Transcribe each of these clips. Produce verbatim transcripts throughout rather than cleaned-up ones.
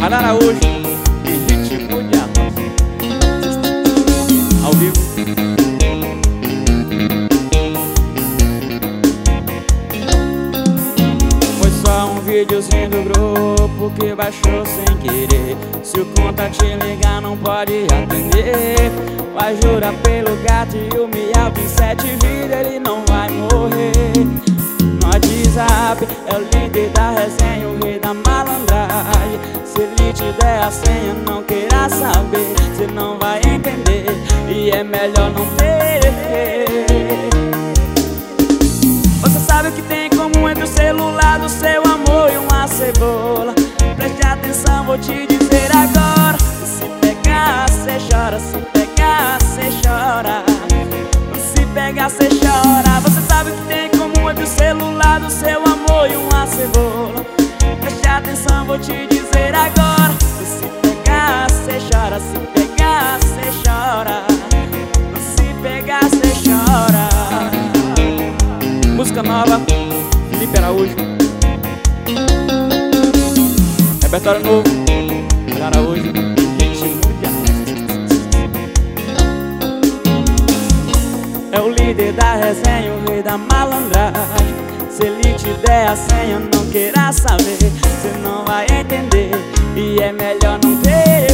Serra Araújo e ritmo de arroz. Ao vivo. Foi só um videozinho do grupo que baixou sem querer. Se o conta te ligar não pode atender. Vai jurar pelo gato e o miau tem sete vidas, ele não vai morrer. No WhatsApp é o líder da resenha, o rei da malandragem. Se ele te der a senha, não queira saber, cê não vai entender e é melhor não ter. Você sabe o que tem em comum entre o celular do seu amor e uma cebola? Preste atenção, vou te dizer agora. Se pegar, cê chora, se pegar, cê chora. Se pegar, cê chora. Você sabe o que tem em comum entre o celular do seu amor e uma cebola? Preste atenção, vou te dizer agora. Se pegar, cê chora, se pegar, cê chora. Se pegar, cê chora. Música nova, Felipe Araújo. Repertório novo, Serra Araújo, ritmo de arroz. É o líder da resenha, o rei da malandragem. Se ele te der a senha, não queira saber, cê não vai entender e é melhor não ter.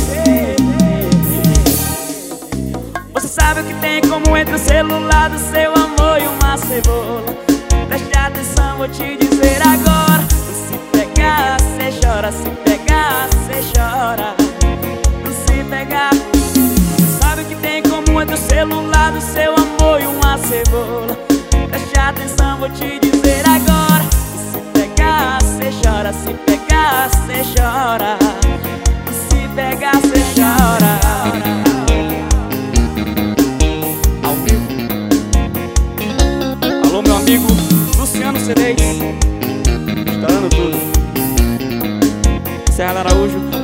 Você sabe o que tem em comum entre o celular do seu amor e uma cebola? Preste atenção, vou te dizer agora. Se pegar, cê chora, se pegar, cê chora. Se pegar. Você sabe o que tem em comum entre o celular do seu amor e uma cebola? Preste atenção, vou te dizer agora. Se pegar, cê chora, se pegar, cê chora. Se pegar, cê chora. Ao vivo. Alô, meu amigo Luciano C dez, estourando tudo. Serra Araújo.